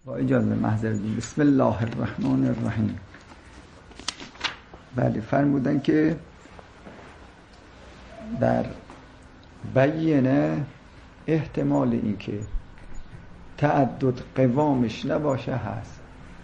با اجازه محضر دیم. بسم الله الرحمن الرحیم. بله، فرمودن که در بیانه احتمال این که تعدد قوامش نباشه هست،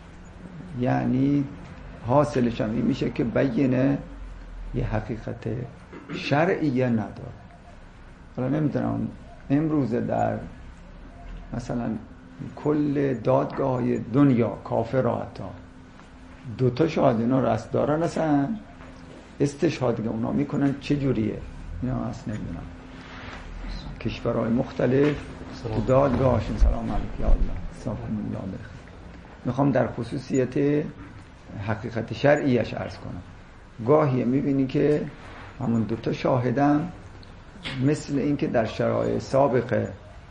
یعنی حاصلش هم این میشه که بیانه یه حقیقت شرعیه نداره. حالا نمیدونم امروز در مثلا کل دادگاه های دنیا کافر حتی دوتا شاهد اینا رست دارن، اصلا استشهاد که اونا میکنن چه جوریه اینا اصلا نمیدونم. کشورهای مختلف تو دادگاهشون سلام علیک یا الله ساکن الله بخیر. میخوام در خصوصیت حقیقت شرعیش عرض کنم. گاهی میبینی که همون دوتا شاهدم مثل این که در شرایع سابقه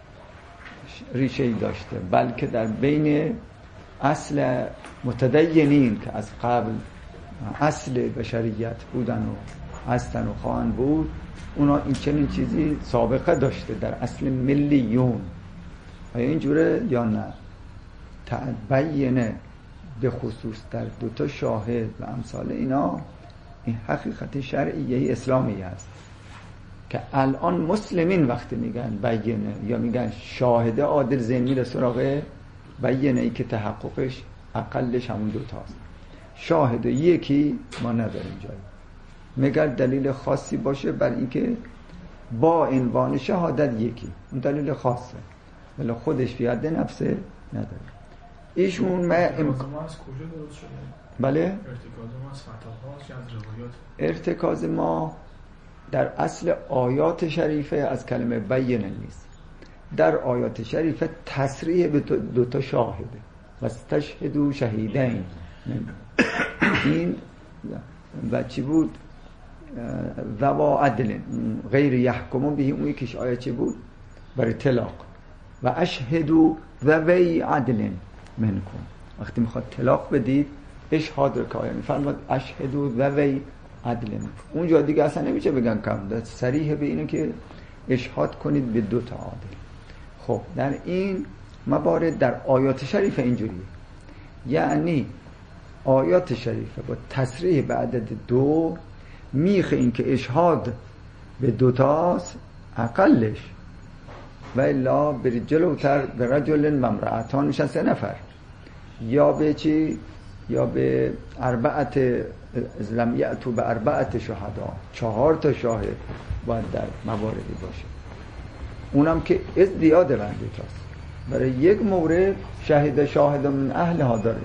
ریشه‌ای داشته، بلکه در بین اصل متدینین که از قبل اصل بشریت بودن و هستن و خواهند بود، اونا این چنین چیزی سابقه داشته در اصل ملیون. آیا اینجوره یا نه؟ بیانه به خصوص در دوتا شاهد و امثال اینا این حقیقت شرعیه اسلامی هست که الان مسلمین وقتی میگن بیانه یا میگن شاهد عادل ذهن میره سراغ بیانه ای که تحققش اقلش همون دوتاست. شاهد یکی ما نداریم جایی، مگر دلیل خاصی باشه بر اینکه با عنوان شهادت یکی، اون دلیل خاصه ولی خودش فی حد نفسه نداره. ایشون ما از کجا درست شده؟ بله؟ ارتکاز ما از فتاواست یا از روایات؟ ارتکاز ما در اصل آیات شریفه از کلمه بیانه نیست. در آیات شریفه تصریح به دوتا شاهده واستشهدوا شهیدین. این و چی بود؟ ذوا عدل غیر یحکمون به. اون یکیش آیه چی بود؟ برای طلاق. و اشهدوا ذوی عدل منکم. وقتی میخواد طلاق بدید اشهاد رو که آیه میفرماد اشهدوا ذوی عدل. اونجا دیگه اصلا نمیشه بگن کم، صریح به اینه که اشهاد کنید به دو تا عادل. خب در این موارد در آیات شریفه اینجوریه، یعنی آیات شریفه با تصریح به عدد دو میخه این که اشهاد به دوتاست اقلش، و الا بری جلوتر به رجل و امرأتان میشن 3 نفر، یا به چی؟ یا به اربعت لم یأتوا به اربعت شهدا، 4 تا شاهد باید در مواردی باشه. اونم که ازدیاد بنده تاست. برای یک مورد شهد شاهد من اهلها داره،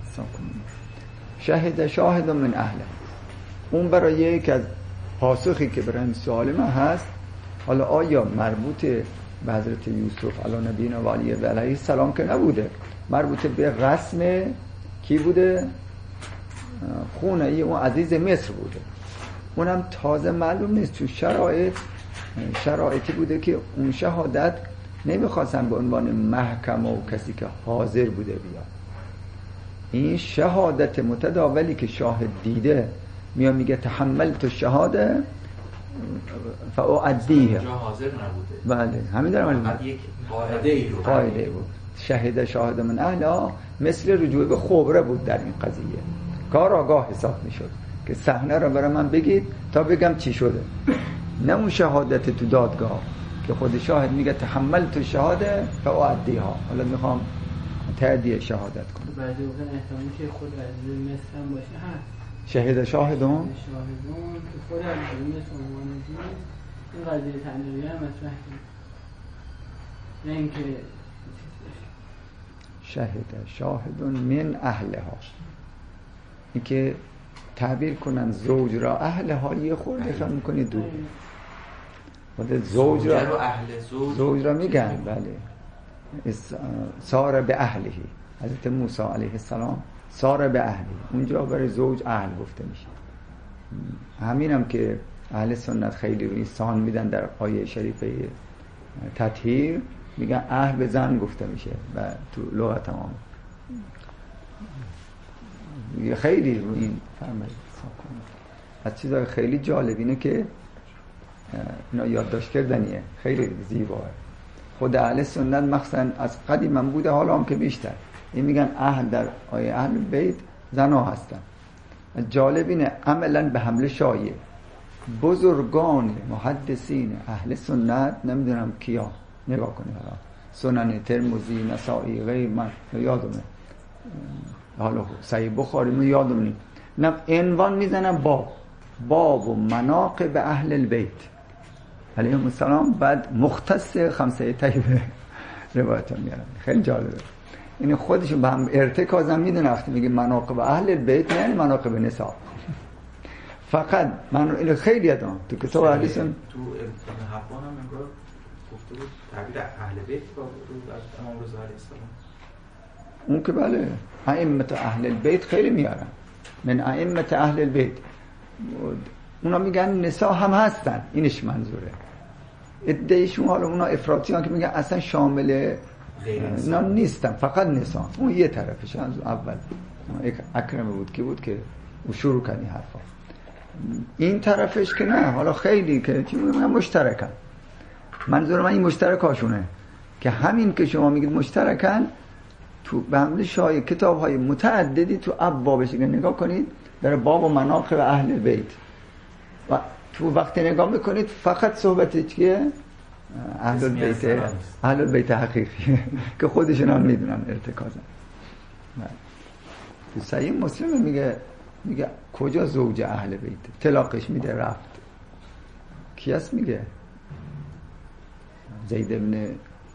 شهد شاهد من اهلها. اون برای یک از پاسخی که برای این سوال من هست، حالا آیا مربوط به حضرت یوسف علی نبینا و علیه السلام که نبوده، مربوط به رسم کی بوده؟ خونه ای اون عزیز مصر بوده. اونم تازه معلوم نیست، چون شرایطی بوده که اون شهادت نمیخواستن به عنوان محکمه و کسی که حاضر بوده بیاد. این شهادت متداولی که شاهد دیده میاد میگه تحملت الشهاده فاؤدیه. جا حاضر نبوده. بله همین دارم فقط یک قاعده بود. شهد شاهد من اهلها مثل رجوع به خبره بود در این قضیه. کار آگاه حساب میشد که صحنه رو برای من بگید تا بگم چی شده، نه اون شهادت تو دادگاه که خود شاهد میگه تحملت الشهاده فاؤدیها. حالا میخوام تأدیه شهادت کنم. بعضی وقت احتمالی که خود عزیز مصر هم باشه هست. شهد شاهدون که خود عزیز مصر عنوان دید این قضیه تنجیه هم مطرح کنید، نه اینکه شهد شاهدون من اهلها، این که تعبیر کنن زوج را اهلها یه خورده خیال میکنی دور خود زوج را اهل زوج را میگن. بله سار به اهلهی، حضرت موسی علیه السلام سار به اهلی، اونجا برای زوج اهل گفته میشه. همینم که اهل سنت خیلی روی سان میدن در آیه شریفه تطهیر، میگن اهل به زن گفته میشه و تو لغت تمام خیلی روی این فرمایید. از چیزای خیلی جالب اینه که اینا یادداشت کردنیه، خیلی زیباه. خود اهل سنت مخصوصا از قدیم من بوده، حالا هم که بیشتر این میگن اهل در آیه اهل بیت زنا هستن. جالب اینه عملا به حمله شایع بزرگان محدثین اهل سنت، نمیدونم کیا، نگاه کنید حالا سنن ترمذی، نسائی، غیر، من یادمه حالا صحیح بخاری من یادم نیست، عنوان میزنم باب و مناقب اهل البیت علیهم السلام، بعد مختص خمسه طیبه روایت میارن. خیلی جالبه این خودشون به هم ارتکاز هم میدونن. وقتی میگه مناقب اهل البیت یعنی مناقب نساء فقط. من اینو خیلی یادم تو کتاب حدیث تو ابن حبان هم انگار گفته بود تعبیر اهل بیت با رو از امام رضا علیه السلام. اون که بله ائمه اهل البیت خیلی میارن، من ائمه اهل البیت. اونا میگن نساء هم هستن، اینش منظوره. ادعیشون حالا اونا افراطیان که میگن اصلا شامل اینا نیستن، فقط نساء. اون یه طرفش از اول اکرمه بود که بود که او شروع کنی حرفا. این طرفش که نه، حالا خیلی که چی میگن مشترکن. منظور من این مشترکاشونه که همین که شما میگید مشترکن تو به حمله شایع کتاب‌های متعددی تو ابوابش که نگاه کنید در باب و مناقب اهل بیت و تو وقتی نگاه میکنید فقط صحبت چیه؟ اهل بیت حقیقی که خودشون هم میدونن ارتکازن. تو صحیح مسلم میگه کجا زوج اهل بیت طلاقش میده رفت. کی است میگه؟ زید ابن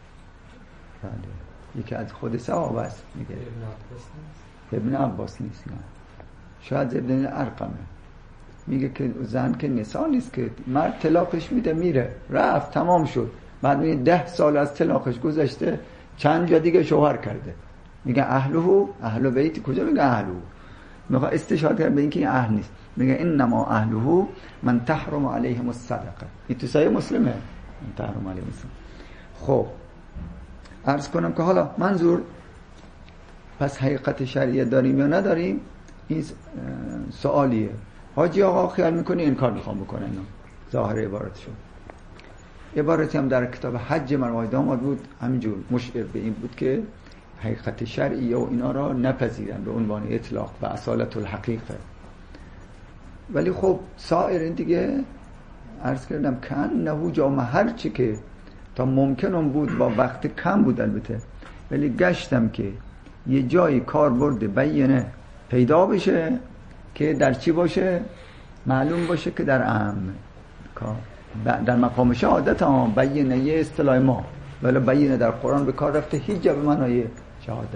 یکی از خود صحابه است میگه. ابن عباس نیست، نه شاید ابن ارقمه. میگه که زن که نساء نیست که مرد طلاقش میده میره رفت تمام شد. بعد میگه 10 سال از طلاقش گذشته چند جا دیگه شوهر کرده. میگه اهل بیت. کجا میگه اهلو؟ میگه استشهاد کرد به اینکه این اهل نیست. میگه انما اهلو من تحرم علیهم الصدقه. این تو صحیح مسلمه من تحرم علیهم الصدقه. خب عرض کنم که حالا منظور پس حقیقت شرعیه داریم یا نداریم این سوالیه. حاجی آقا خیال میکنه این کار میخوام بکنه. اینا ظاهر عبارتشون. عبارتی هم در کتاب حج مرواید آمد بود همینجور مشعر به این بود که حقیقت شرعیه و اینا را نپذیرن به عنوان اطلاق و اصالت الحقیقه. ولی خب سایر این دیگه عرض کردم کن نهو جامعه هر چی که تا ممکنم بود با وقت کم بود البته، ولی گشتم که یه جایی کاربرد بیانه پیدا بشه که در چی باشه معلوم باشه که در در مقام شهادت هم بیانه یه اصطلاح ما، ولی بیانه در قرآن به کار رفته هیچ جا به معنای شهادت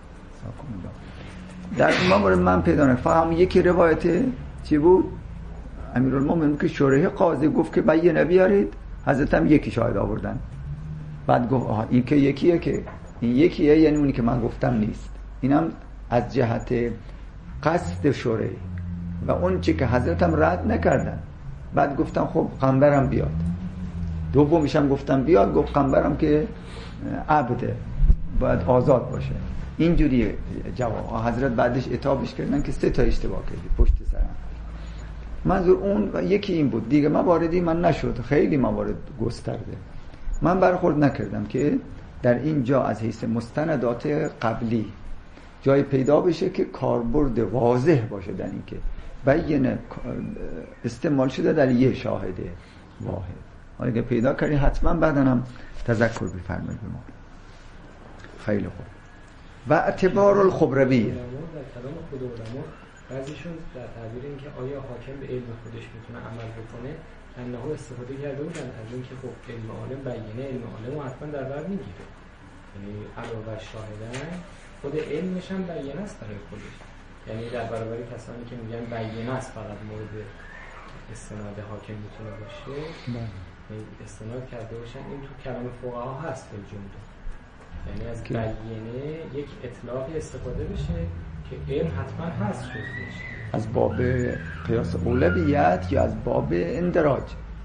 در این مورد من پیدا نفهم. یکی روایت چی بود؟ امیرالمومنین که شورای قاضی گفت که بیانه بیارید، حضرت هم یکی شاهد آوردن. بعد گفت این که یکیه، که این یکیه یعنی اونی که من گفتم نیست. اینم از جهت قصد شورای و اون چی که حضرت هم رد نکردن. بعد گفتم خب قنبرم بیاد. دومیشم گفتم بیاد، گفت قنبرم که عبده باید آزاد باشه. اینجوری جواب حضرت بعدش عتابش کردن که 3 تا اشتباه کردی پشت سرم. منظور اون و یکی این بود. دیگه مواردی من نشد، خیلی موارد گسترده من برخورد نکردم که در اینجا از حیث مستندات قبلی جای پیدا بشه که کاربرد واضح باشه در این که بیانه استعمال شده در یه شاهد واحد. حالا که پیدا کردی حتما بعداً هم تذکر بفرمایید به ما. خیلی خوب. و اعتبار الخبرویه در کلام خود علما بعضیشون در تعبیر این که آیا حاکم به علم خودش میتونه عمل بکنه انه استفاده کرده بودن از این که خب علم عالم بیانه علم عالم رو حتما در بر میگیره، یعنی علاوه شاهدن خود علمش هم بیانه است برای خودش. یعنی در برابر کسانی که میگن بیانه است فقط مورد استناد حاکم میتونه باشه استناد کرده باشن. این تو کلام فقها هست به جمله، یعنی از بیانه یک اطلاقی استفاده بشه که علم حتما هست شدش. از باب قیاس اولویت یا از باب اندراج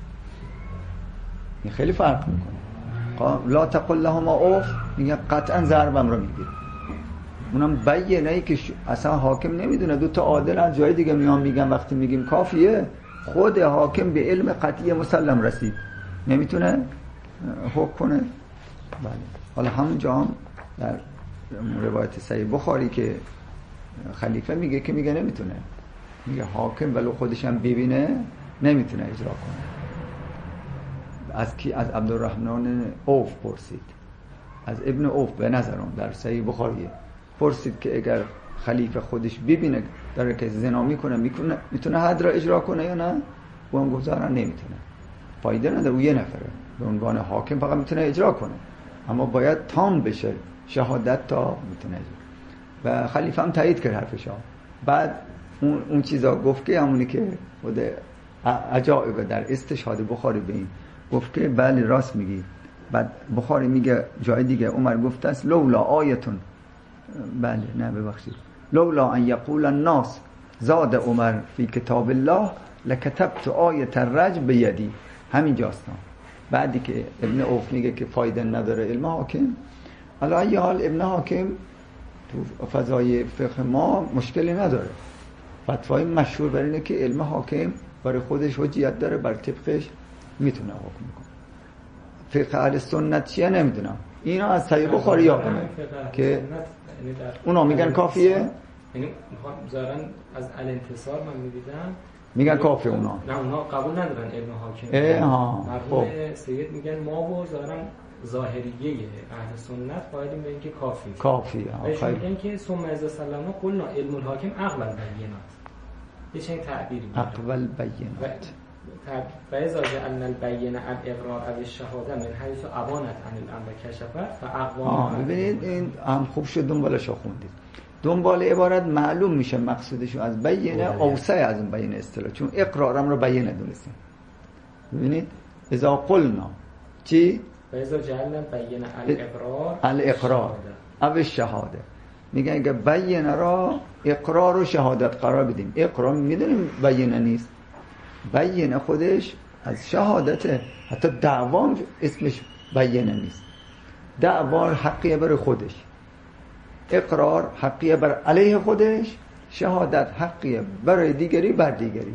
این خیلی فرق میکنه. لا تقل لهما اوف میگه قطعا ضربم رو میگیره. اونم بیانه‌ای که اصلا حاکم نمیدونه. 2 تا عادل از جای دیگه میگن وقتی میگیم کافیه، خود حاکم به علم قطعی مسلم رسید نمیتونه حکم کنه. بله. حالا همونجا هم در روایت صحیح بخاری که خلیفه میگه که میگه نمیتونه، میگه حاکم ولو خودش هم ببینه نمیتونه اجرا کنه. از کی؟ از عبدالرحمن عوف پرسید، از ابن عوف به نظرم در صحیح بخاری پرسید که اگر خلیفه خودش ببینه داره که زنا میکنه میتونه حد را اجرا کنه یا نه؟ و هم گفتن نمیتونه، فایده نداره، او یه نفره به عنوان حاکم فقط میتونه اجرا کنه، اما باید تام بشه شهادت تا میتونه اجرا. و خلیفه هم تایید کرد حرفش. بعد اون چیزا گفت که همونی که خود عجایب در استشهاد بخاری به این گفت که بله راست میگی. بعد بخاری میگه جای دیگه عمر گفته است لولا آیتون، بله نه ببخشید، لولا ان یقول الناس زاد عمر فی کتاب الله لکتبت آیت الرجم بیدی. همین جاستان بعدی که ابن عوف میگه که فایده نداره علم حاکم. حالا ای حال ابن حاکم تو فضای فقه ما مشکلی نداره، فتوای مشهور بر اینه که علم حاکم برای خودش حجیت داره، بر طبقش میتونه حکم کنه. فقه اهل سنت چیه نمیدونم، اینا از صحیح بخاری یادمه که اونا میگن کافیه، یعنی ظاهرا از الانتصار من میدیدم میگن کافی، اونا نه اونا قبول ندارن علم حاکم. مرحوم سید میگن ما و ظاهرا ظاهریه اهل سنت قائلیم به اینکه کافی. خیلی میگن که ثم اذا سلمنا قلنا علم الحاکم اقبل بینات، یه چنین تعبیری اقبل بینات و اذا جعلنا البینه الاقرار او الشهاده من حیث ابانت عن الامر کشفت فاقوام. ببینید این هم خوب شد دنبالش خوندید. دنبال عبارت معلوم میشه مقصودشو از بینه اوسع از اون بینه اصطلاح، چون اقرارم رو بینه دونستیم. ببینید اذا قلنا چی؟ و اذا جعلنا البینه الاقرار او الشهاده، میگن اگه بینه را اقرار و شهادت قرار بدیم. اقرار میدونیم بینه نیست، بینه خودش از شهادته، حتی دعوام اسمش بینه نیست، دعوا حقیه برای خودش، اقرار حقیه بر علیه خودش، شهادت حقیه برای دیگری بر دیگری.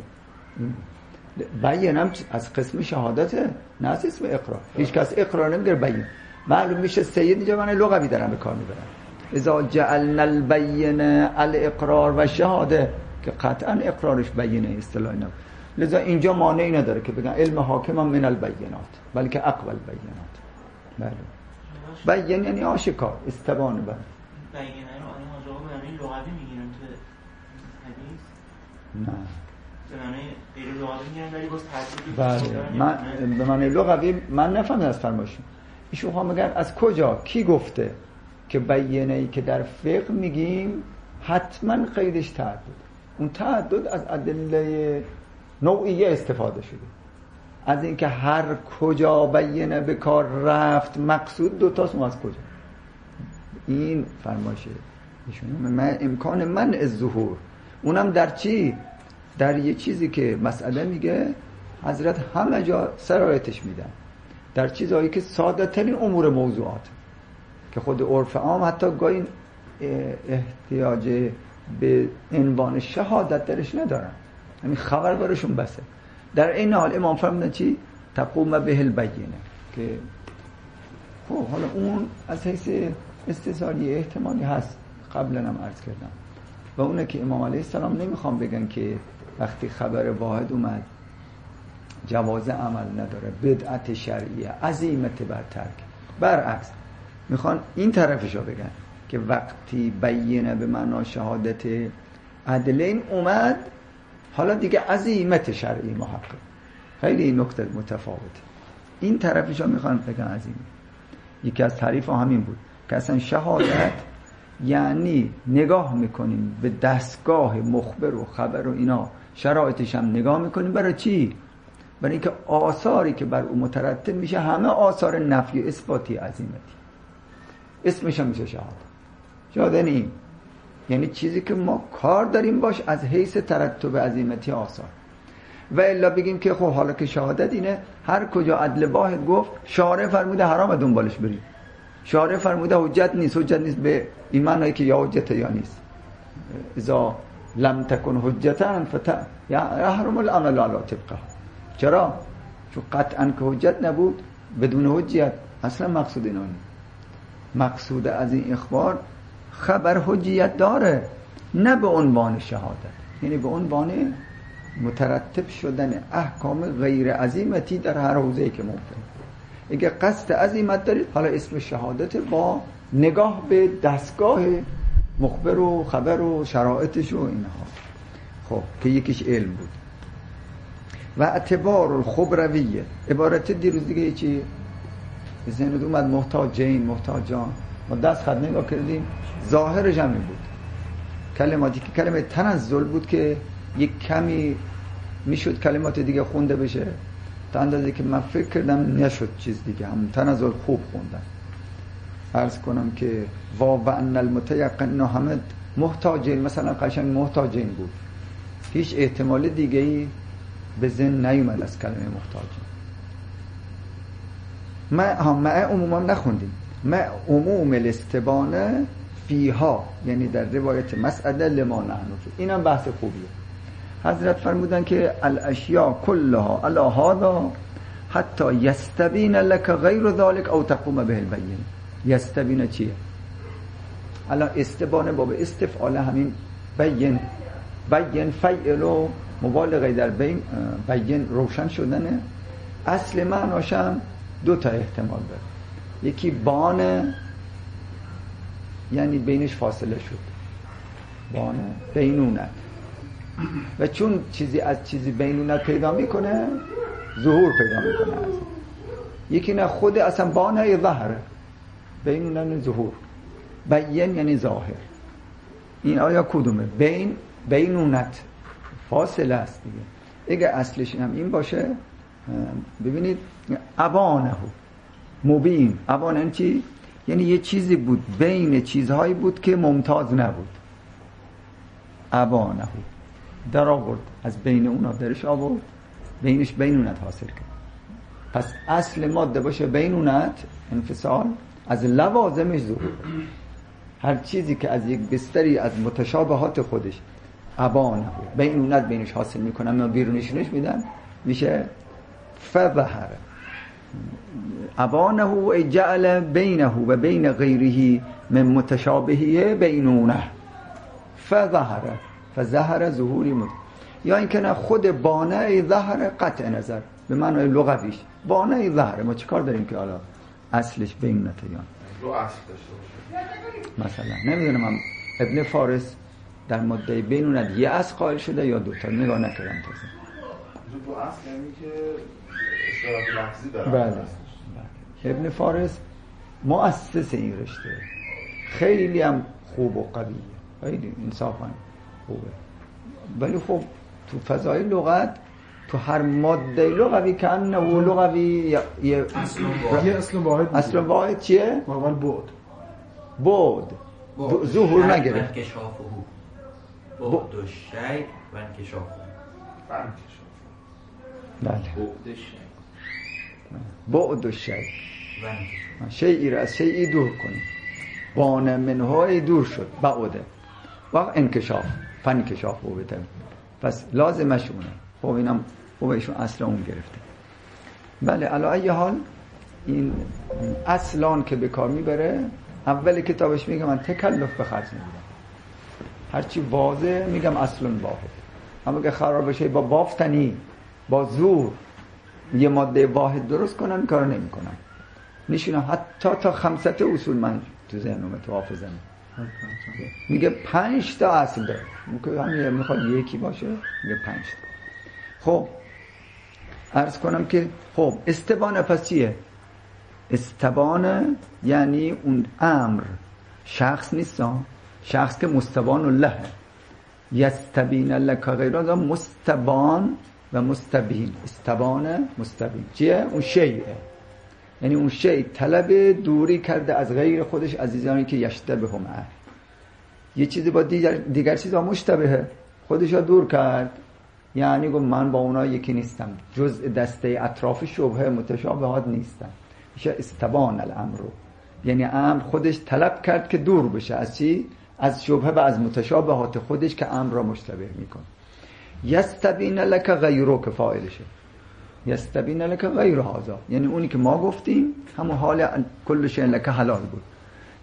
بینم از قسم شهادته، نه از اسم اقرار. هیچ کس اقرار نمیگه بین. معلوم میشه سید اینجا معنی لغوی دارن به کار میبرن. اذا جعلنا البینه الاقرار و شهاده، که قطعا اقرارش بینه اصطلاحی نبود. لذا اینجا مانعی نداره که بگن علم حاکم من البینات، بلکه اقبل بینات. بله بین یعنی آشکار، استبان. بله بینه رو آنها جواب به معنی لغوی میگیرن تو حدیث؟ نه به معنی غیر لغوی میگیرن ولی باز ترتیب. بله من به معنی لغوی من نفهمیدم از فرمایشون. ایشون ها میگن از کجا کی گفته که بینه‌ای که در فقه میگیم حتما قیدش تعدد. اون تعدد از ادله نوعیه استفاده شده، از اینکه هر کجا بینه به کار رفت مقصود دوتاست. اون از کجا؟ این فرمایشه ایشون من امکان منع ظهور، اونم در چی؟ در یه چیزی که مسئله میگه حضرت همه جا سرایتش میدن، در چیزهایی که ساده ترین امور موضوعات که خود عرف عام حتی گاهی احتیاج به عنوان شهادت درش ندارن، یعنی خبر برشون بسه. در این حال امام فرمودن چی؟ تقوم به البینه، که خب حالا اون از حیث استثاری احتمالی هست، قبلا هم عرض کردم، و اونه که امام علیه السلام نمیخوام بگن که وقتی خبر واحد اومد جواز عمل نداره، بدعت شرعیه، عزیمت بر ترک. برعکس میخوان این طرفشو بگن که وقتی بینه به معنا شهادت عدلین اومد، حالا دیگه عزیمت شرعی محقق. خیلی این نکته متفاوته. این طرفشو میخوان بگن عزیمت. یکی از تعریف همین بود که اصلا شهادت یعنی نگاه میکنیم به دستگاه مخبر و خبر و اینا، شرایطش هم نگاه میکنیم. برای چی؟ برای اینکه آثاری که بر اون مترتب میشه همه آثار نفی اثباتی عزیمتی، اسمش هم میشه شهادت. شهادت این یعنی چیزی که ما کار داریم باش از حیث ترتب عزیمتی آثار. و الا بگیم که خب حالا که شهادت اینه، هر کجا عدل واحد گفت شارع فرموده حرام دنبالش بریم، شارع فرموده حجت نیست به این معنی که یا حجت یا نیست. اذا لم تکن حجتا یحرم العمل علی طبقها. چرا؟ چون قطعا که حجت نبود، بدون حجت اصلا مقصود اینا نیست. مقصود از این اخبار خبر حجیت داره، نه به عنوان شهادت، یعنی به عنوان مترتب شدن احکام غیر عظیمتی در هر حوزه‌ای که ممکن. اگه قصد عظیمت دارید، حالا اسم شهادت با نگاه به دستگاه مخبر و خبر و شرایطش و اینها، خب که یکیش علم بود. و اعتبار الخبرویه، عبارت دیروز دیگه چی؟ به ذهنت اومد محتاجین، محتاجان، ما دست خط نگاه کردیم، ظاهرش همین بود. کلماتی که کلمه تنزل بود که یک کمی میشد کلمات دیگه خونده بشه، تا اندازه که من فکر کردم نشد چیز دیگه، هم تنزل خوب خوندن. عرض کنم که و ان المتيقن همه محتاجین، مثلا قشنگ محتاجین بود، هیچ احتمال دیگه ای به ذهن نیومد از کلمه محتاجین. ما عموما نخوندیم، ما عموم الاستبانه فیها، یعنی در روایت مسعده لما نحن فی. اینم بحث خوبیه. حضرت فرمودن که الاشیاء کلها علی هذا حتی یستبین لك غیر ذلك او تقوم به البین. یستبین چیه؟ الان استبانه باب استفعال همین بین، بین فعل و مبالغه در بین، بین روشن شدنه. اصل معناش هم دو تا احتمال داره، یکی بانه یعنی بینش فاصله شد، بانه بینونت، و چون چیزی از چیزی بینونت پیدا میکنه ظهور پیدا میکنه. از یکی نه خود اصلا بانه ظهره، بینونت ظهور، بین یعنی ظاهر. این آیا کدومه؟ بینونت فاصله است دیگه. اگه اصلش هم این باشه، ببینید ابانه مبین، ابانه چی؟ یعنی یه چیزی بود بین چیزهایی بود که ممتاز نبود. ابانه در آورد، از بین اونا درش آورد، بینش بینونت حاصل کرد. پس اصل ماده باشه بینونت، انفصال، از لوازمش ظهور. هر چیزی که از یک بستری از متشابهات خودش ابانه بینونت بینش حاصل میکنن، ما بیرونشونش میدن، میشه فظهر. ابانه و جعل بینه و بین غیره من متشابهیه بینونه، فظهر ظهوری مد. یا اینکه نه خود بانه ظهر قطع نظر به معنای لغویش، بانه ظهر، ما چیکار داریم که حالا اصلش بینونته یا رو اصل داشته باشه. مثلا نمیدونم هم ابن فارس در ماده بینونت یه اصل قائل شده یا دوتا، نگاه نکردم تازه. دو اصل یعنی که اشتراک لفظی داره. بله. ابن فارس مؤسس این رشته، خیلی هم خوب و قویه، خیلی انصافا خوبه، ولی خب تو فضای لغت تو هر ماده لغوی که انه لغوی یه اصل واحد چیه؟ اول بود ظهور نگرفت. بعد الشیء و انکشافه. بله. بعد الشیء شیئی را از شیئی دور کنی، بانه منهای دور شد، بعده و انکشاف، فانکشاف بوده. پس لازمش اونه. خب اینم خوبشون اصل اون گرفته. بله، علی ای حال این اصلان که به کار میبره، اول کتابش میگه من تکلف به خرج نمیدم، هرچی واضح میگم اصلون واحد. اما که خراب بشه با بافتنی، با زور یه ماده واحد درست کنن، کار نمی کنن. نشونم حتی تا 5 اصول من تو ذهنم تو حافظم میگه 5 تا اصل داره، همین میخواد یکی باشه، میگه 5 تا. خب عرض کنم که خب استبانه پس چیه؟ استبانه یعنی اون امر شخص نیست، شخص که مستبان الله، یستبین لک غیره، مستبان و مستبین. استبانه مستبین چیه؟ اون شیء، یعنی اون شیء طلب دوری کرده از غیر خودش، عزیزانی که یشتبه معه، یه چیزی با دیگر چیزا مشتبهه، خودش رو دور کرد، یعنی گفت من با اونا یکی نیستم، جزء دسته اطراف شبهه متشابهات نیستم. میشه استبان الامر، یعنی امر خودش طلب کرد که دور بشه از چی؟ از شبهه و از متشابهات خودش که امر را مشتبه میکنه. یستبین لک غیره که فاعلشه، یستبین لک غیر هذا، یعنی اونی که ما گفتیم همون حال کل شیء لک حلال بود.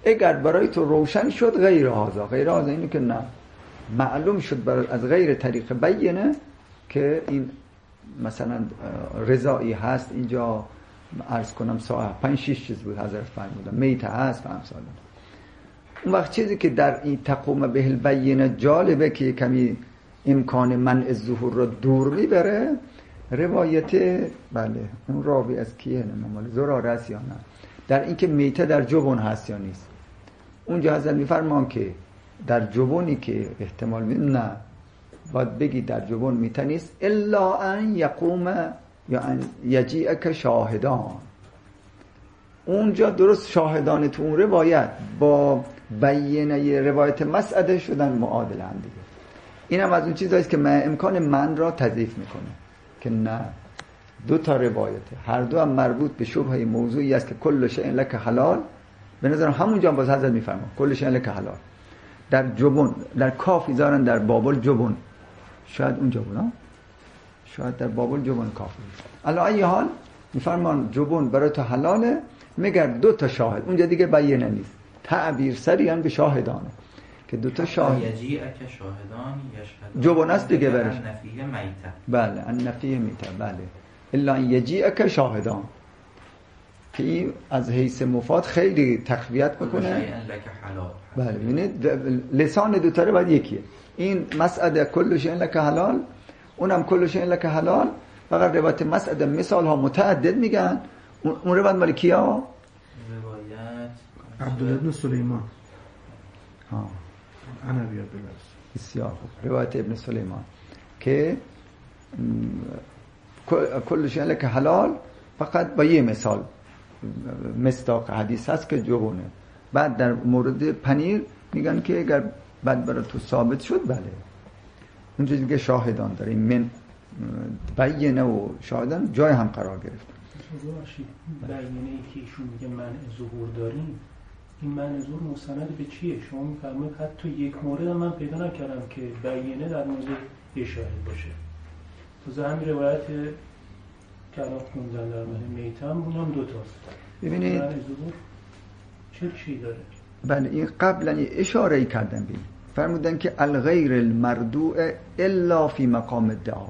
اگر برای تو روشن شد غیر هذا اینو که نه معلوم شد برای از غیر طریق بینه که این مثلا رضایی هست، اینجا عرض کنم ساعت 5-6 چیز بود حضرت فرمودن، میته هست و امثال اون وقت چیزی که در این تقوم به البینه جالبه که کمی امکان منع ظهور رو دور میبره. روایت بله اون راوی از کیه؟ مال زراره است یا نه؟ در اینکه میته در جبن هست یا نیست. اونجا حضرت میفرمان که در جبنی که احتمال نه باید بگی در جبن میته نیست الا ان یقوم یا ان یجیئک شاهدان. اونجا درست شاهدان تو اون روایت با بینه روایت مسعده شدن معادل هم دیگه. اینم از اون چیزاییست که امکان من را تضعیف میکنه که نه، دو تا روایته هر دو هم مربوط به شبهه موضوعی است که کل شیء لک حلال. به نظرم همونجا باز حضرت میفرمان کل شیء لک حلال. در جبن در کاف میذارن در بابل جبن، شاید اونجا بود ها، شاید در بابل جبن کاف. علی ای حال میفرمان جبن برای تو حلاله مگر دو تا شاهد. اونجا دیگه بیانه نیست، تعبیر سریعا به شاهدانه که دو تا شاهد یجیئک شاهدان یشهدون جبن است دیگه برش. نفیه میته. بله ان نفیه میته. بله الا ان یجیئک شاهدان که این از حیث مفاد خیلی تقویت میکنه. بله ببینید لسان دو تاره باید یکیه. این مسعده کل شیء لک حلال، اونم کل شیء لک حلال. فقط روایت مسعده مثال ها متعدد میگن. اون روایت مال کیا؟ روایت عبدالله بن سلیمان. انا بیاد بلرس. بسیار خوب. روایت ابن سلیمان که کل شیء لک حلال فقط با یه مثال مصداق حدیث هست که جبونه. بعد در مورد پنیر میگن که اگر بعد برای تو ثابت شد بله اونجا دیگه شاهدان داره. این من بیانه و شاهدان جای هم قرار گرفت. بیانه ای که ایشون میگه منع ظهور داریم، این منع ظهور مستند به چیه؟ شما میفرمایید حتی یک مورد هم من پیدا نکردم که بیانه در مورد یه شاهد باشه. تو همین روایت که الان خوندن در مورد میتم اونم دو تاست. ببینید چه چی داره؟ بله این قبلا اشاره کردم ببین فرمودن که الغیر المردوع الا فی مقام الدعا.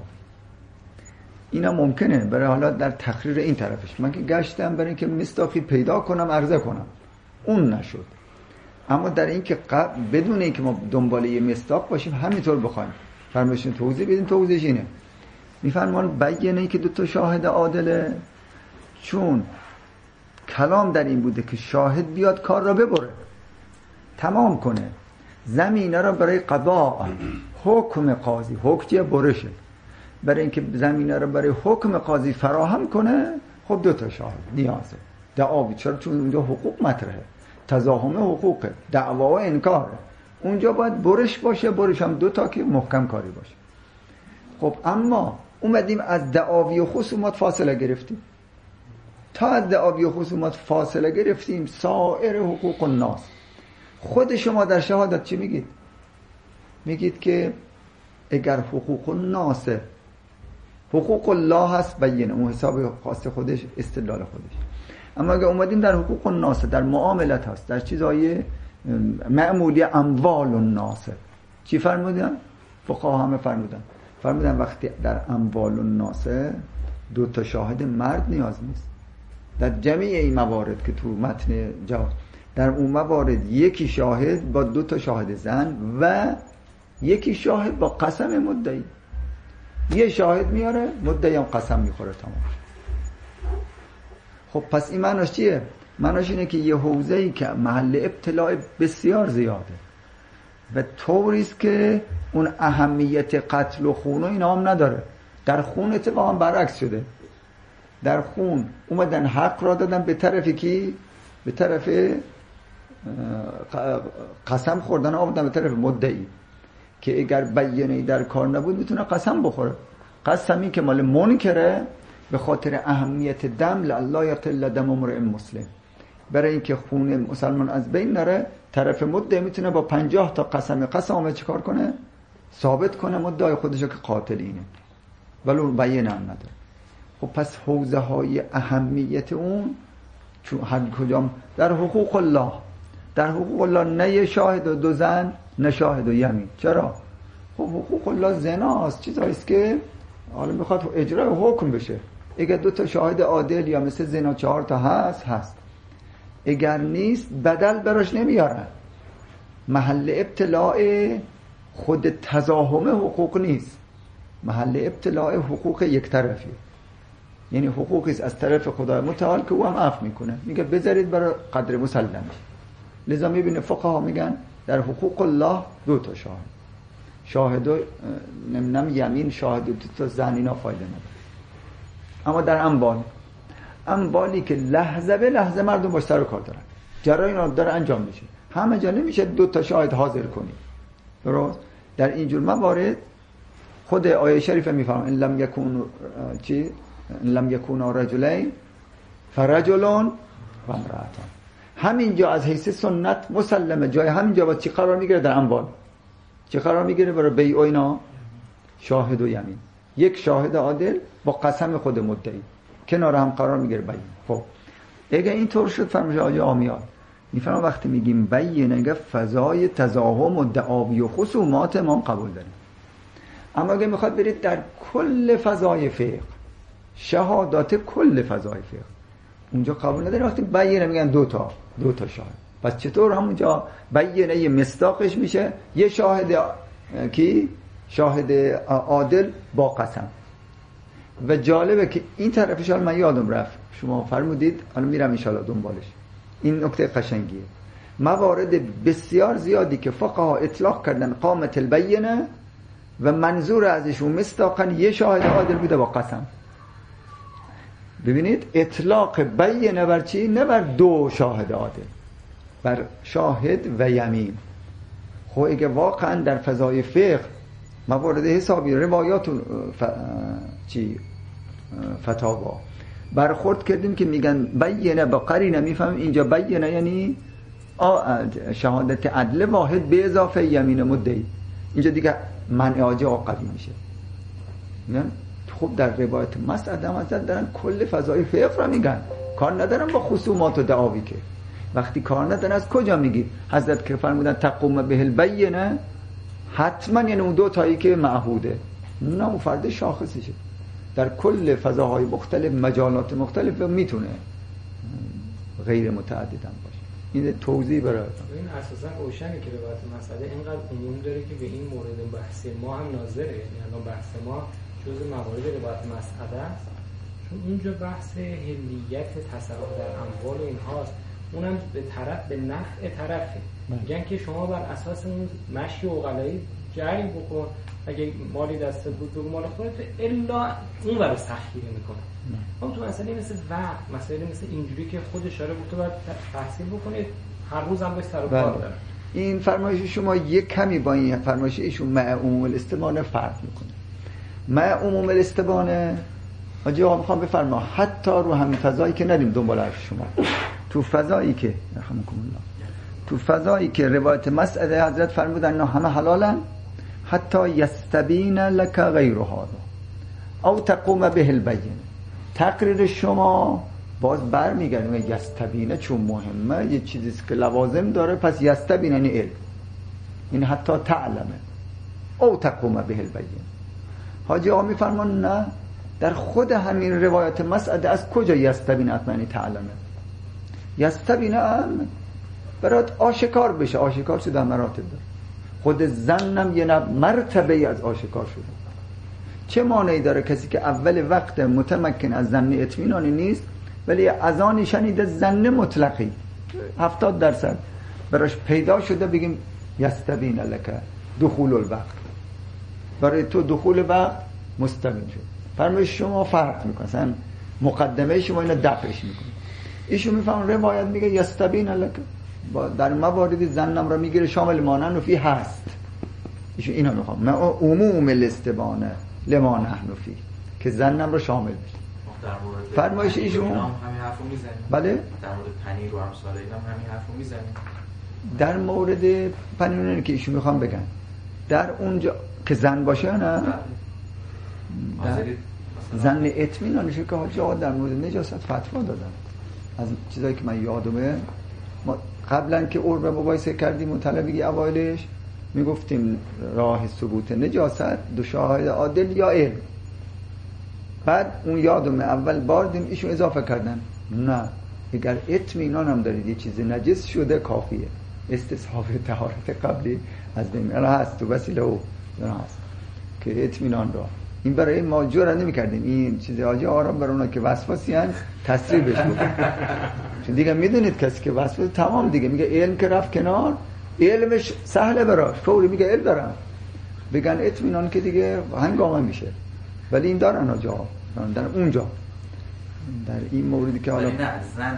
اینا ممکنه برای حالا در تقریر این طرفش من که گشتم برای اینکه مصداقی پیدا کنم عرضه کنم، اون نشد. اما در این که بدون اینکه ما دنبال یه مصداق باشیم همینطور بخوایم فرمایشون توضیح بدیم، توضیحش اینه میفرمان بیانه ای که دو تا شاهد عادله، چون کلام در این بوده که شاهد بیاد کار را ببره تمام کنه، زمینه را برای قضا حکم قاضی حکم برشه، برای اینکه زمینه را برای حکم قاضی فراهم کنه. خب دو تا شاهد نیازه. دعاوی چرا؟ چون اونجا حقوق مطرحه، تزاحم حقوقه، دعوا و انکاره. اونجا باید برش باشه، برش هم دو تا که محکم کاری باشه. خب اما اومدیم از دعاوی و خصومات فاصله گرفتیم. تا از دعاوی و خصومات فاصله گرفتیم سایر حقوق الناس. خود شما در شهادت چی میگید؟ میگید که اگر حقوق الناس حقوق الله هست بیانه اون حساب خاص خودش استدلال خودش. اما اگر اومدیم در حقوق الناس در معاملت هست در چیزهای معمولی اموال الناس چی فرمودن؟ فقها همه فرمودن وقتی در اموال الناس دو تا شاهد مرد نیاز نیست. در جمعی این موارد که تو متن جواب در اون موارد یکی شاهد با دو تا شاهد زن و یکی شاهد با قسم مدعی. یه شاهد میاره مدعی هم قسم میخوره تمام. خب پس این معناش چیه؟ معناش اینه که یه حوزه‌ای که محل ابتلاع بسیار زیاده و طوریست که اون اهمیت قتل و خون و اینا هم نداره. در خون اتفاقا برعکس شده. در خون اومدن حق را دادن به طرفی که به طرف قسم خوردن آمدن به طرف مدعی که اگر بیانه‌ای در کار نبود میتونه قسم بخوره. قسمی که مال منکره به خاطر اهمیت دم لا یقتل دم امرئ مسلم، برای اینکه خون مسلمان از بین نره طرف مدعی میتونه با 50 تا قسم چیکار کنه؟ ثابت کنه مدعای خودشو که قاتل اینه ولی اون بیانه هم نداره. خب پس حوزه های اهمیت اون چون هر کجام در حقوق الله در حقوق الله نه یه شاهد و 2 زن، نه شاهد و یمین. چرا؟ خب حقوق الله زناست، چیزاییست که حالا میخواد اجرای حکم بشه. اگر 2 تا شاهد عادل یا مثل زنا 4 تا هست. اگر نیست بدل براش نمیارن. محل ابتلاع خود تزاحم حقوق نیست، محل ابتلاع حقوق یک طرفی. یعنی حقوقی از طرف خدای متعال که او هم عفو میکنه، میگه بذارید برای قدر مسلم. لذا میبینه فقها میگن در حقوق الله 2 تا شاهد و نمیدونم یمین، شاهد و 2 تا زن، اینا فایده نداره. اما در اموالی که لحظه به لحظه مردم باش سر و کار دارن، جرایم داره انجام میشه، همه جا نمیشه 2 تا شاهد حاضر کنی. درست؟ در اینجور موارد خود آیه شریفه میفرماید ان لم یکونا رجلین فرجل و امرأتان. همینجا از حیث سنت مسلمه، جای همینجا با چی قرار میگیره؟ در اموال. چی قرار میگیره؟ برای بیع و اینا شاهد و یمین، یک شاهد عادل با قسم خود مدعی کنار هم قرار میگیره بیع. خب اگه اینطور شد فرمایش آیه آمیال میفرما وقتی میگیم بینه اگه فضای تزاحم و دعاوی و خصومات ما قبول داریم. اما اگه میخواد برید در کل فضای فقه، شهادات کل فضای فقه، اونجا قبول نداره. وقتی بینه میگن 2 تا شاهد، پس چطور همونجا بینه یه مصداقش میشه یه شاهد کی؟ شاهد عادل با قسم. و جالبه که این طرفش حالا من یادم رفت، شما فرمودید، حالا میرم ان شاءالله دنبالش. این نکته قشنگیه. موارد بسیار زیادی که فقها اطلاق کردن قامت البینه و منظور ازشون مصداقاً یه شاهد عادل بوده با قسم. ببینید اطلاق بینه بر چی؟ نه بر 2 شاهد عادل، بر شاهد و یمین. خب اگه واقعا در فضای فقه موارد حسابی روایات فتاوا برخورد کردیم که میگن بینه با قرینه، میفهمیم اینجا بینه یعنی شهادت عدل واحد به اضافه یمین مدعی. اینجا دیگه منع عاجه قوی میشه. میگن خب در روایت مسعد هم ازت دارن کل فضای فقه را میگن، کار ندارن با خصومات و دعاوی. که وقتی کار ندارن از کجا میگی؟ حضرت که فرمودن تقوم به البینه، حتما یعنی اون 2 تایی که معهوده، نه اون فرد شاخصشه. در کل فضاهای مختلف، مجالات مختلف میتونه غیر متعدد هم باشه. این توضیح برای این اساسا روشنه که روایت مسئله اینقدر عمومی داره که به این مورد بحث ما هم ناظره. یعنی الان بحث ما جزء موارد روایت مسئله است، چون اونجا بحث هلیت تصرف در اموال اینهاست، اونم به نفع طرفه. میگن که شما بر اساس اون مشی عقلایی جری بکن، اگه مالی دست بود بگو مال خودت، الا اون برای سختگیری میکنه. اما تو مسئله مثل وقت، مسئله مثل اینجوری که خود اشاره بود باید تحصیل بکنید، هر روز هم باید سر و کار داره. این فرمایش شما یک کمی با این فرمایش ایشون مع عموم الاستبانه فرق میکنه. مع عموم الاستبانه آجا میخوام بفرما حتی رو همین فضایی که ندیم دنبال حرف شما، تو فضایی که رحمکم الله، تو فضایی که روایت مسعده حضرت فرمودن اینا همه حلالن، حتی یستبین لک غیر هذا او تقوم به البینه. تقریر شما باز برمیگردیم یستبینه، چون مهمه، یه چیزیست که لوازم داره، پس یستبین یعنی علم، این حتی تعلمه او تقوم به البینه. حاجی آقا میفرمان نه، در خود همین روایت مسعده از کجا یستبین اتمنی تعلمه؟ یستبین برات آشکار بشه. آشکار شده مراتب داره، خود زنم یه مرتبه از آشکار شده. چه مانعی داره کسی که اول وقت متمکن از ظن اطمینانی نیست ولی اذان شنیده ظن مطلقی 70% براش پیدا شده، بگیم یستبین لک دخول الوقت، برای تو دخول وقت مستبین شد. فرمایش شما فرق میکنه، مثلا مقدمه شما اینو دفعش میکنه. ایشون میفهم روایت میگه یستبین لک، در مواردی زنم را میگیره شامل مانن و فی هست. ایشون اینو میخوام من عموم الاستبانه لما نحن فی، که زنم را شامل بشه. فرمایش ایشون همین حرفو میزنیم. بله، در مورد پنیر و امثال اینا همین حرفو میزنیم. در مورد پنیر که ایشون میخوام بگن در اونجا که زن باشه نه زن اطمینانشه که حاجی آقا در مورد نجاست فتوا دادن. از چیزایی که من یادمه ما قبلا که عرب مباحثه کردیم مطلبی اوایلش میگفتیم راه ثبوت نجاست دو شاهد عادل یا علم. بعد اون یادم اول بار دیم ایشون اضافه کردن نه اگر اطمینان هم دارید یه چیز نجس شده کافیه، استصحاب طهارت قبلی از بین هست تو وسیله او هست که اطمینان را این برای ما جور نمی کردیم این چیز حاجی آرام برای اونا که وسواسی هن تصریح بش بود چون دیگه میدونید کسی که وسواس تمام دیگه میگه علم که رفت کنار علمش سهله براش فوری میگه علم دارم بگن اطمینان که دیگه هنگامه میشه. ولی این دارن آجا در اونجا در این موردی که حالا ولی نه زن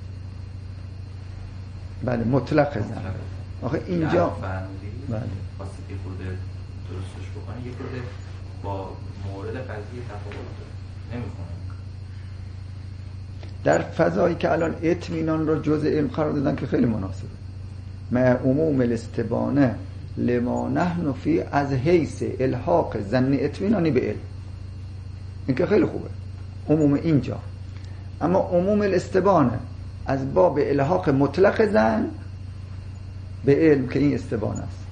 بله مطلق زن آخه اینجا بله خواستی که خود درستش بکنی یه خود با مورد قضیه تفاوت نمیخونه. در فضایی که الان اطمینان را جزء علم قرار دادن که خیلی مناسبه مع عموم الاستبانه لما نحن فی از حیث الحاق ظن اطمینانی به علم این که خیلی خوبه عموم اینجا. اما عموم الاستبانه از باب الحاق مطلق ظن به علم که این استبانه است.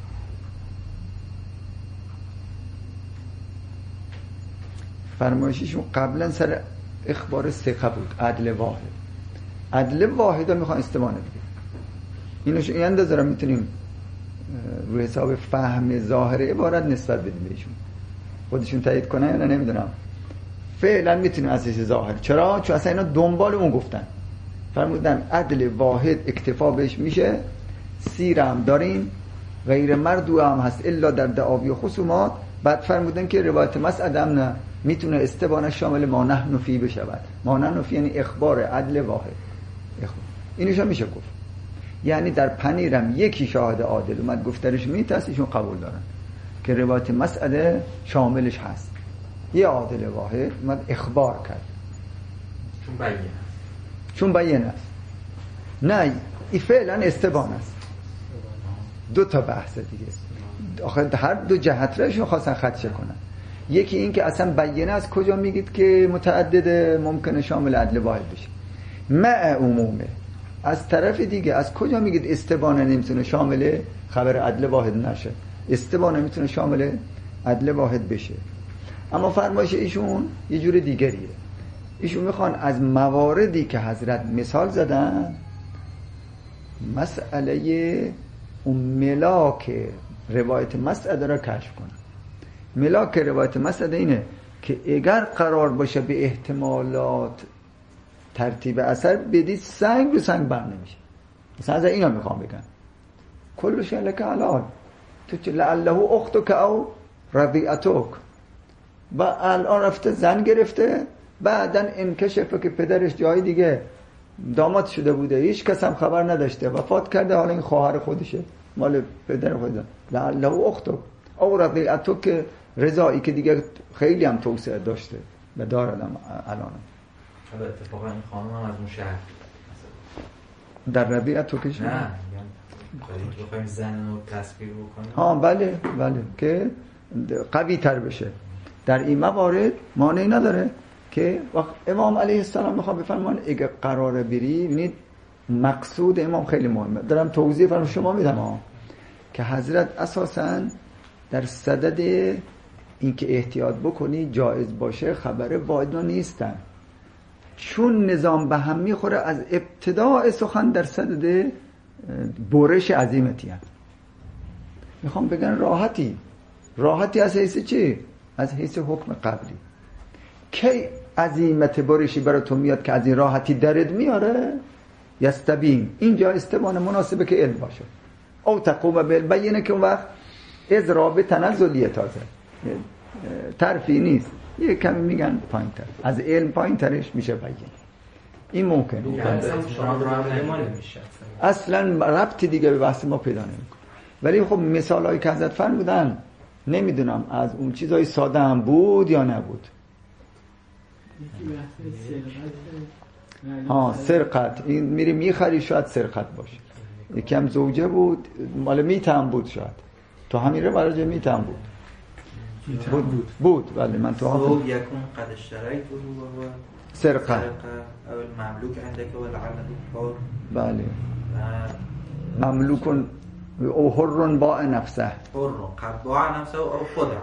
فرمایشیشون قبلا سر اخبار ثقه بود عدل واحد. عدل واحد ها میخوان استبانه بگیر اینوش این اندازه را میتونیم روی حساب فهم ظاهر عبارت نسبت بدیم بهشون خودشون تایید کنن یا نمیدونم فعلا میتونیم از حیث ظاهر. چرا؟ چون اصلا اینا دنبال اون گفتن فرمودن عدل واحد اکتفا بهش میشه سیر هم داریم غیر مردو هم هست الا در دعاوی و خصومات. بعد فرمودن که روایت مسعد هم نه میتونه استبانه شامل ما نحن فی بشود. ما نحن فی یعنی اخبار عدل واحد اینوش هم میشه گفت یعنی در پنیرم یکی شاهد عادل اومد گفترش میتست ایشون قبول دارن که روایت مسعد شاملش هست یه عادل واحد اومد اخبار کرد چون بیان است نه این فعلا استبان است. دو تا بحث دیگه آخه هر دو جهت راشون خواستن خدشه کنن. یکی این که اصلا بیانه از کجا میگید که متعدد ممکنه شامل عدل واحد بشه مع عمومه. از طرف دیگه از کجا میگید استبانه نمیتونه شامل خبر عدل واحد نشه استبانه میتونه شامل عدل واحد بشه. اما فرمایش ایشون یه جور دیگریه. ایشون میخوان از مواردی که حضرت مثال زدن مسئله اون ملاک روایت مسعد را کشف کنن. ملاک روایت مسعد اینه که اگر قرار باشه به احتمالات ترتیب اثر بدید سنگ رو سنگ بر نمیشه. مثلا از اینا میخوام بگن کل شیء لک حلال تو چه لعله اختک او رضیعتک و الان رفته زن گرفته بعدن انکشفه که پدرش جای دیگه داماد شده بوده هیچ کس هم خبر نداشته وفات کرده حالا این خواهر خودشه مال پدر خودشه لعله اختک او رضیعتک رضایی که دیگه خیلی هم توسعه داشته و دارم الان اتفاقا این خانم هم از اون شهر در ربیعت تو کشم نه باید بخوایم زن رو تصویر بکنیم ها بله که قوی تر بشه. در این موارد مانعی نداره که وقت امام علیه السلام میخواد بفرمان اگه قراره بری ببینید مقصود امام خیلی مهمه دارم توضیح فرم شما میدم که حضرت اساساً در صدد اینکه احتیاط بکنی جایز باشه خبر واحد نیستن چون نظام به هم میخوره از ابتداء سخن در صدد برش عظیمتی هست. میخوام بگن راحتی از حیث چی؟ از حیث حکم قبلی. کی عظیمت برشی برای تو میاد که از این راحتی درد میاره؟ یستبین اینجا استبانه مناسبه که علم باشه او تقوم بالبینه که اون وقت از رابط تنزلیه تازه طرفی نیست یه کمی میگن پایین تر از علم پایین ترش میشه بیان این ممکنه اصلا ربطی دیگه به بحث ما پیدا نمیکنه. ولی خب مثال هایی که حضرت فرمودن نمیدونم از اون چیزای ساده هم بود یا نبود. سرقت این میری میخری شاید سرقت باشه یکی هم زوجه بود مال میتم بود شاید تو همین رو برای میتم بود ولی من تو حافظ یکون قد اشتريت و سرقه او المملوك عندك و العلم بله مملوکن او حر باع نفسه حر قد باع نفسه او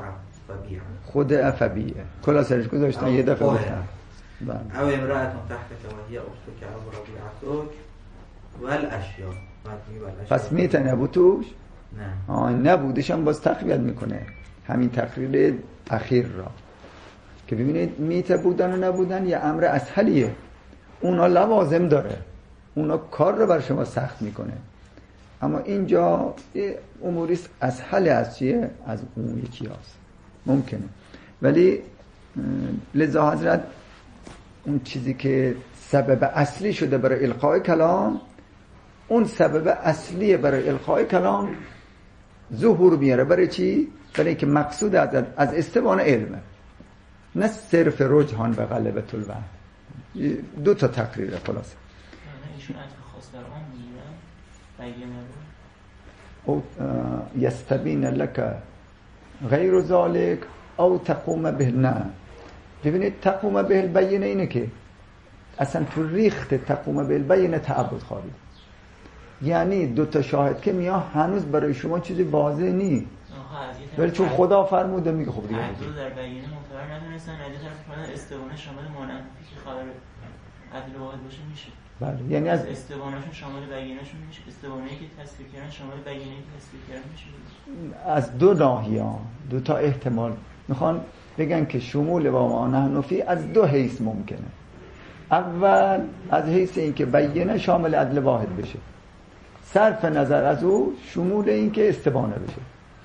خدع فبیعه کلا سرش گذاشتن یه دفعه گفتن او امرأتون تحتك و هی اختك او ربیعتک و الاشیاء. پس میته نبود توش؟ نه نبودش هم باز تقویت میکنه همین تقریر اخیر را که ببینید میته بودن و نبودن یه امر اسهلیه، اونا لوازم داره، اونا کار رو بر شما سخت میکنه، اما اینجا یه اموریست اسهل از چیه؟ از اون یکی هست ممکنه. ولی لذا حضرت اون چیزی که سبب اصلی شده برای القای کلام، اون سبب اصلی برای القای کلام ظهور میاره. برای چی؟ برای اینکه مقصود از استبان علمه، نه صرف رجحان به غلبة الوهم. دو تا تقریره خلاصه. ایشون عطف خاص در آن میگن بگیمه او یستبین لک غیر ذالک او تقوم به. نه ببینید تقوم به البینه اینه که اصلا تو ریخت تقوم به البینه تعبد خواهید، یعنی دو تا شاهد که میاد هنوز برای شما چیزی واضح نیست، ولی چون خدا فرموده میگه خب دیگه عدل در بیانه معتبر ندونستن، از یه طرف اومدن استبانه شامل مانعی که خبر عدل واحد باشه میشه. بله یعنی از استبانهشون شامل بیانهشون میشه، استبانه‌ای که تصویر کردن شامل بیانه‌ای که تصویر کردن میشه. از دو ناحیه دو تا احتمال میخوان بگن که شمول با ما نحن فی از دو حیث ممکنه. اول از حیث این که بیانه شامل عدل واحد بشه، صرف نظر از او شمول این که استبانه بشه،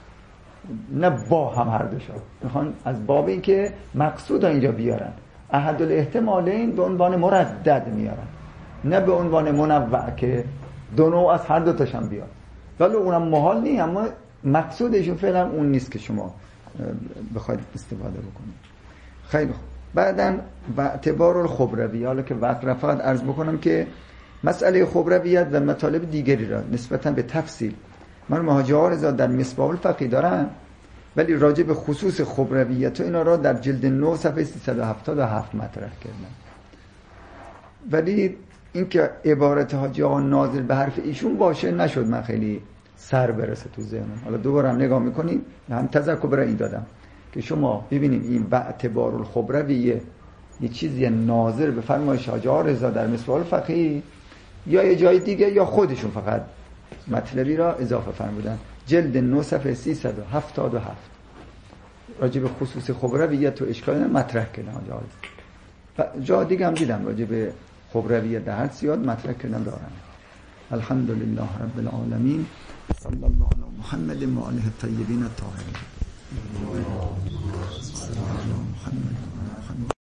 نه با هم هر دو شد. میخوان از باب این که مقصود اینجا بیارن، احد الاحتمالین به عنوان مردد میارن، نه به عنوان منوع که دو نوع از هر دو تاشم بیاد. ولی اونم محال نیست، اما مقصودشون فعلا اون نیست که شما بخواید استفاده بکنید. خیلی خوب. بعدن با اعتبار الخبروی، حالا که وقت رفت عرض بکنم که مسئله خبرویت و مطالب دیگری را نسبتا به تفصیل من مهاجر رضا در مصباح الفقیه دارم، ولی راجع به خصوص خبرویت و اینا را در جلد 9 صفحه 377 مطرح کردم. ولی اینکه عبارت حاجی آقا ناظر به حرف ایشون باشه نشد من خیلی سر برسه تو ذهنم. حالا دوباره هم نگاه میکنیم، هم تذکر برای این دادم که شما ببینیم این به اعتبار الخبرویه یه چیزی ناظر به فرمایش حاجی آقا رضا در مصباح الفقیه یا یه جای دیگه یا خودشون فقط مطلبی را اضافه فرمودن. جلد 9 صفحه 377 راجع به خصوص خبرویت و اشکال مطرح کردن حاجی آقا رضا. جا دیگه هم دیدم راجع به خبرویت در هر سیاد مطرح کردن دارن. الحمدلله رب العالمین، صلی الله علی محمد و آله الطیبین الطاهرین.